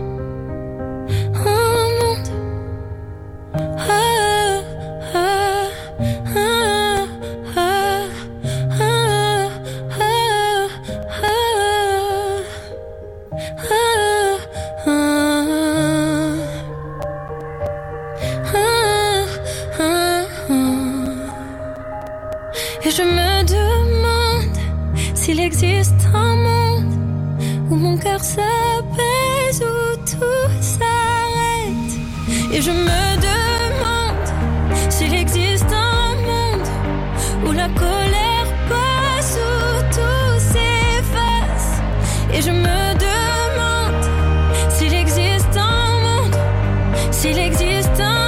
Speaker 18: Et je me demande s'il existe un monde où mon cœur s'apaise, où tout s'arrête. Et je me demande s'il existe un monde où la colère passe, où tout s'efface. Et je me demande s'il existe un monde, s'il existe un monde.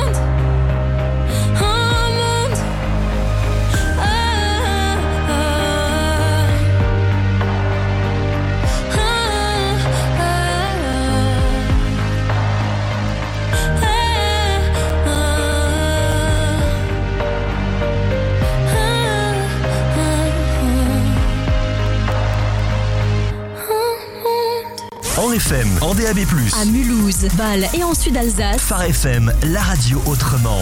Speaker 5: En FM, en DAB+,
Speaker 6: à Mulhouse, Bâle et en Sud-Alsace.
Speaker 5: Phare FM, la radio autrement.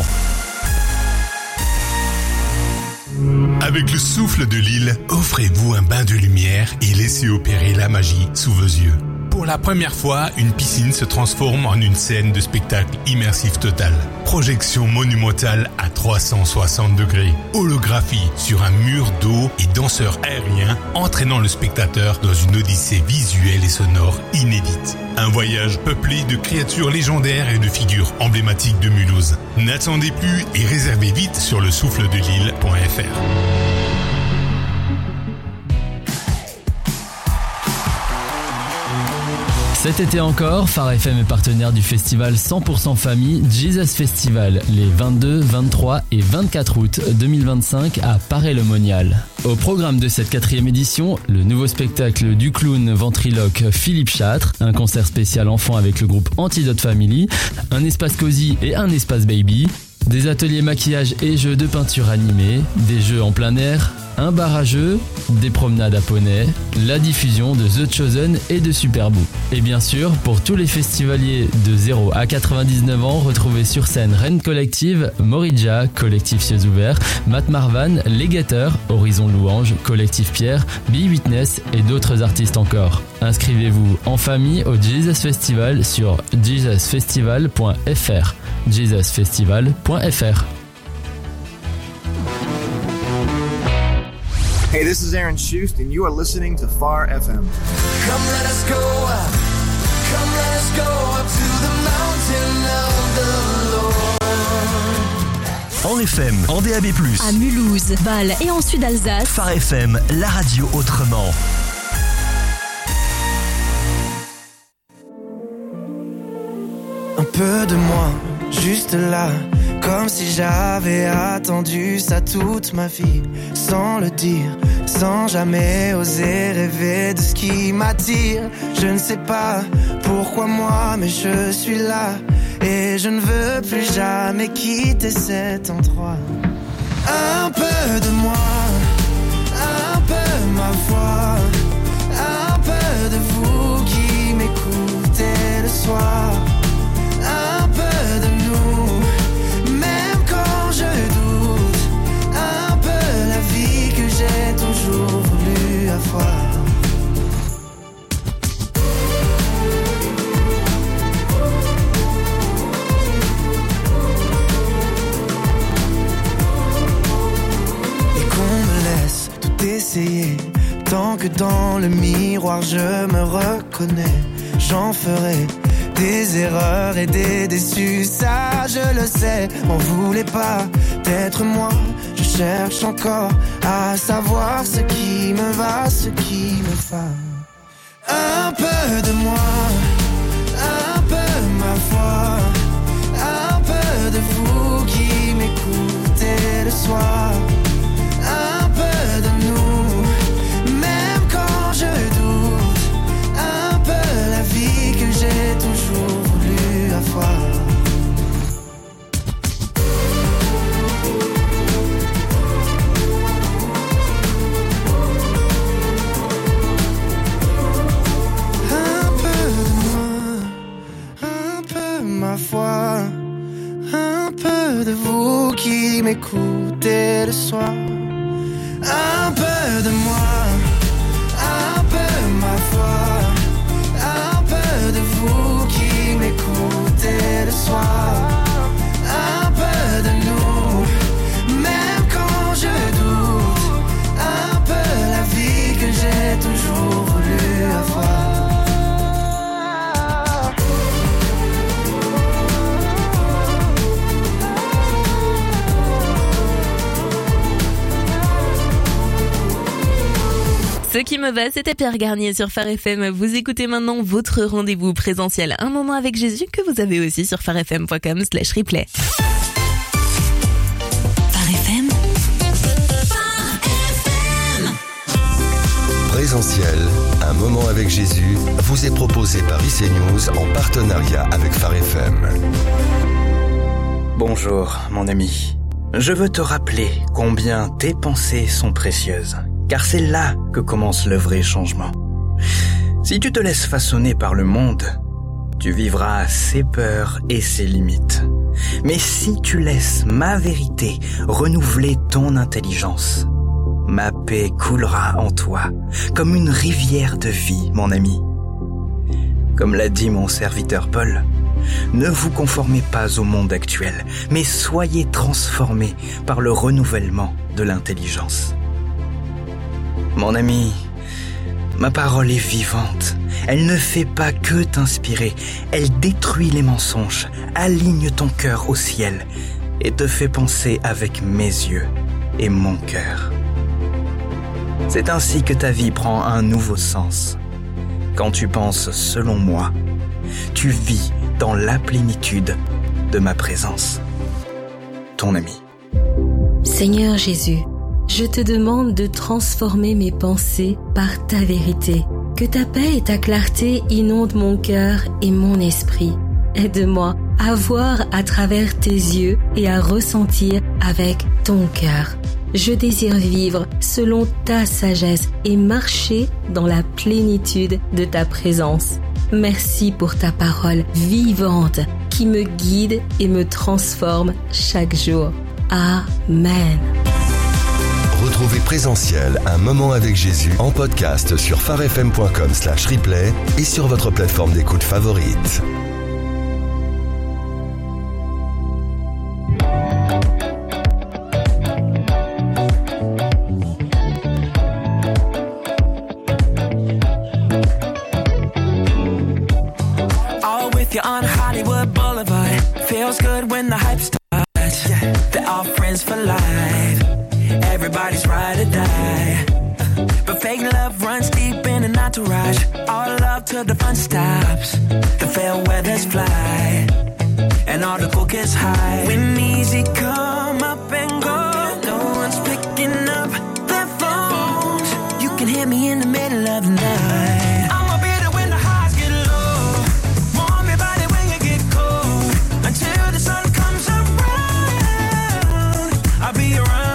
Speaker 5: Avec le souffle de l'île, offrez-vous un bain de lumière et laissez opérer la magie sous vos yeux. Pour la première fois, une piscine se transforme en une scène de spectacle immersif total. Projection monumentale à 360 degrés. Holographie sur un mur d'eau et danseurs aériens entraînant le spectateur dans une odyssée visuelle et sonore inédite. Un voyage peuplé de créatures légendaires et de figures emblématiques de Mulhouse. N'attendez plus et réservez vite sur le souffledelille.fr.
Speaker 19: Cet été encore, Phare FM est partenaire du festival 100% famille Jesus Festival les 22, 23 et 24 août 2025 à Paray-le-Monial. Au programme de cette 4e édition, le nouveau spectacle du clown ventriloque Philippe Châtre, un concert spécial enfant avec le groupe Antidote Family, un espace cosy et un espace baby, des ateliers maquillage et jeux de peinture animés, des jeux en plein air, un bar à jeux, des promenades à poney, la diffusion de The Chosen et de Superboo. Et bien sûr, pour tous les festivaliers de 0 à 99 ans, retrouvez sur scène Rennes Collective, Morija, Collectif Cieux Ouverts, Matt Marvan, Les Guetteurs, Horizon Louange, Collectif Pierre, Be Witness et d'autres artistes encore. Inscrivez-vous en famille au Jesus Festival sur jesusfestival.fr. jesusfestival.fr.
Speaker 20: Hey, this is Aaron Schust, and you are listening to Phare FM.
Speaker 17: Come let us go up. Come let us go up to the mountain of the Lord.
Speaker 5: En FM, en DAB+,
Speaker 6: à Mulhouse, Bâle et en Sud-Alsace.
Speaker 5: Phare FM, la radio autrement.
Speaker 17: Un peu de moi, juste là, comme si j'avais attendu ça toute ma vie, sans le dire, sans jamais oser rêver de ce qui m'attire. Je ne sais pas pourquoi moi, mais je suis là, et je ne veux plus jamais quitter cet endroit. Un peu de moi, un peu ma voix, un peu de vous qui m'écoutez le soir. Un peu de nous, même quand je doute, un peu la vie que j'ai toujours voulu avoir. Et qu'on me laisse tout essayer, tant que dans le miroir je me reconnais, j'en ferai des erreurs et des déçus, ça je le sais. M'en voulez pas d'être moi, je cherche encore à savoir ce qui me va, ce qui me va. Un peu de moi, un peu ma foi, un peu de vous peu de vous qui m'écoutez le soir. Un peu de moi, un peu ma foi, un peu de vous qui m'écoutez le soir. Un peu de nous, même quand je doute, un peu la vie que j'ai toujours voulu avoir.
Speaker 1: Ce qui me va, c'était Pierre Garnier sur Phare FM. Vous écoutez maintenant votre rendez-vous présentiel Un moment avec Jésus que vous avez aussi sur farfm.com/replay.
Speaker 6: Phare FM.
Speaker 21: Présentiel, Un moment avec Jésus vous est proposé par IC News en partenariat avec Phare FM.
Speaker 22: Bonjour, mon ami. Je veux te rappeler combien tes pensées sont précieuses, car c'est là que commence le vrai changement. Si tu te laisses façonner par le monde, tu vivras ses peurs et ses limites. Mais si tu laisses ma vérité renouveler ton intelligence, ma paix coulera en toi comme une rivière de vie, mon ami. Comme l'a dit mon serviteur Paul, ne vous conformez pas au monde actuel, mais soyez transformés par le renouvellement de l'intelligence. Mon ami, ma parole est vivante. Elle ne fait pas que t'inspirer, elle détruit les mensonges, aligne ton cœur au ciel et te fait penser avec mes yeux et mon cœur. C'est ainsi que ta vie prend un nouveau sens. Quand tu penses selon moi, tu vis dans la plénitude de ma présence. Ton ami.
Speaker 23: Seigneur Jésus, je te demande de transformer mes pensées par ta vérité. Que ta paix et ta clarté inondent mon cœur et mon esprit. Aide-moi à voir à travers tes yeux et à ressentir avec ton cœur. Je désire vivre selon ta sagesse et marcher dans la plénitude de ta présence. Merci pour ta parole vivante qui me guide et me transforme chaque jour. Amen.
Speaker 21: Retrouvez Présentiel, Un moment avec Jésus en podcast sur farfm.com/replay et sur votre plateforme d'écoute favorite.
Speaker 8: All with you on Hollywood Boulevard. Feels good when the hype starts. They're all friends for life. Everybody's ride or die. But fake love runs deep in an entourage. All love till the fun stops. The fair weathers fly. And all the cool kids hide. When easy come up and go, no one's picking up their phones. You can hear me in the middle of the night. I'ma be there when the highs get low. Warm your body when you get cold. Until the sun comes around, I'll be around.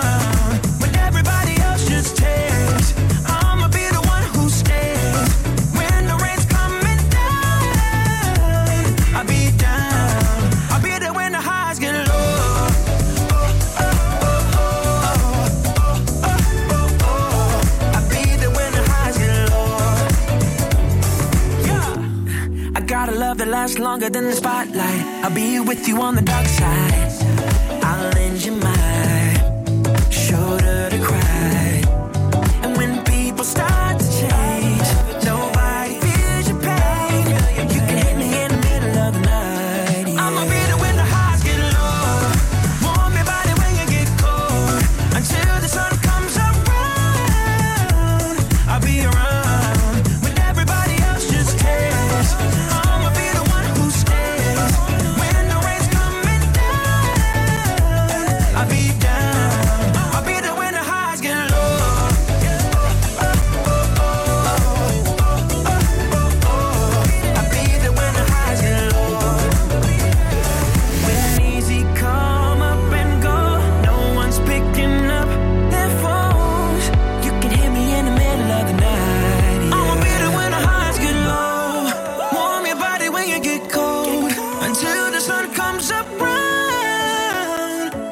Speaker 8: That lasts longer than the spotlight. I'll be with you on the dark side. I'll lend you my shoulder to cry. And when people start to change, nobody feels your pain. You can hit me in the middle of the night. Yeah. I'ma be there when the highs get low. Warm your body when you get cold. Until the sun comes around, I'll be around. When everybody else just cares, when the rain's coming down,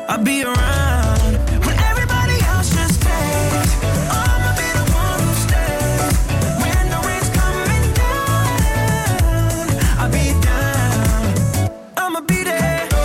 Speaker 8: I'll be around when everybody else just stays. I'ma be the one who stays. When the rain's coming down, I'll be down. I'ma be there.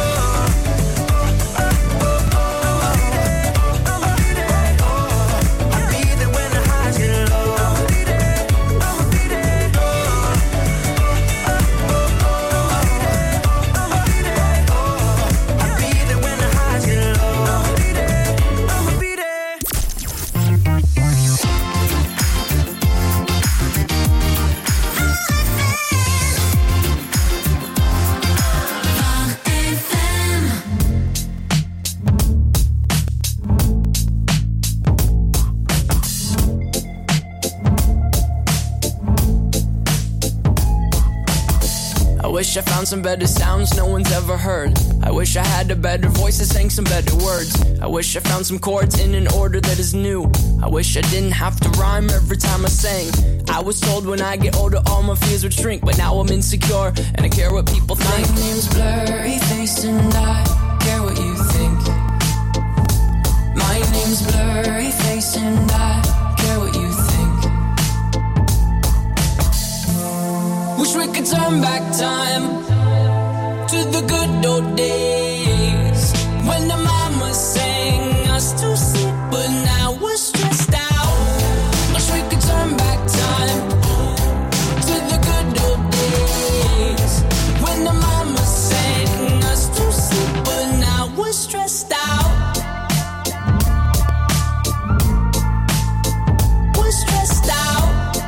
Speaker 4: I wish I found some better sounds no one's ever heard. I wish I had a better voice that sang some better words. I wish I found some chords in an order that is new. I wish I didn't have to rhyme every time I sang. I was told when I get older all my fears would shrink, but now I'm insecure and I care what people think.
Speaker 16: My name's Blurryface and I care what you think. My name's Blurryface and I care what you think.
Speaker 4: Wish we could turn back time to the good old days when the mama sang us to sleep, but now we're stressed out. Wish we could turn back time to the good old days when the mama sang us to sleep, but now we're stressed out. We're stressed out.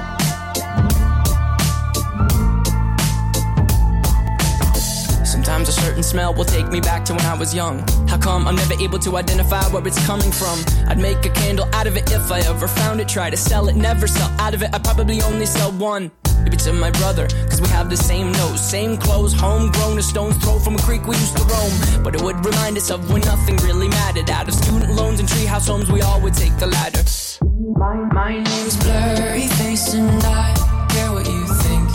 Speaker 4: Sometimes a certain smell will take me back to when I was young. How come I'm never able to identify where it's coming from? I'd make a candle out of it if I ever found it. Try to sell it, never sell out of it. I'd probably only sell one. Maybe to my brother, cause we have the same nose, same clothes, homegrown, a stone's throw from a creek we used to roam. But it would remind us of when nothing really mattered. Out of student loans and treehouse homes, we all would take the ladder.
Speaker 16: My name's Blurryface and I care what you think.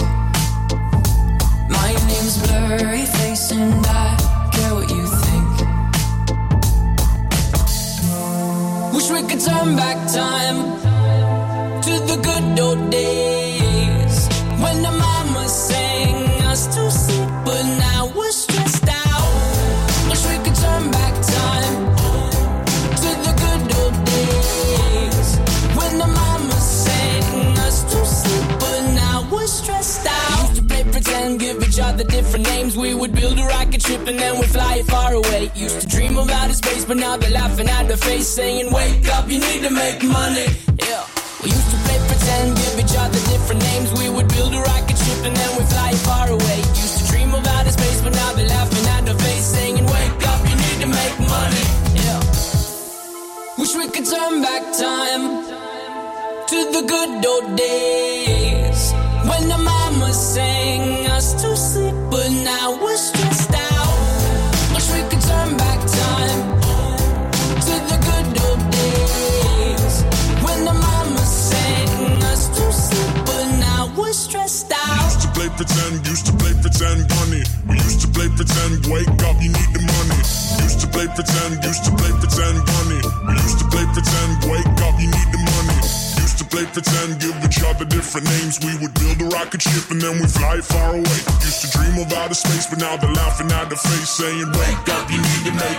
Speaker 16: My name's Blurryface and I care what you think.
Speaker 4: Wish we could turn back time to the good old days when the mama sang us to sleep, but now we're stressed out. Wish we could turn back time to the good old days when the mama sang us to sleep, but now we're stressed out. Used to play pretend, give each other different names. We would build a rocket ship and then we'd fly it far away. Used to dream of outer space, but now they're laughing at the face, saying, wake up, you need to make money. Yeah. We used to play pretend, give each other different names. We would build a rocket ship and then we'd fly it far away. Used to dream of outer space, but now they're laughing at the face, saying, wake up, you need to make money. Yeah. Wish we could turn back time to the good old days when the mama sang us to sleep, but now we're stressed out. Wish we could turn back time to the good old days when the mama sang us to sleep, but now we're stressed out.
Speaker 9: Used to play pretend, bunny. We used to play pretend, wake up, you need the money. Used to play pretend, bunny. We used to play pretend, wake up, you need the money. Used to play pretend, give each other different names. We would build a rocket ship and then we fly far away. Used to dream of outer space, but now they're laughing at the face, saying, wake up, you need to make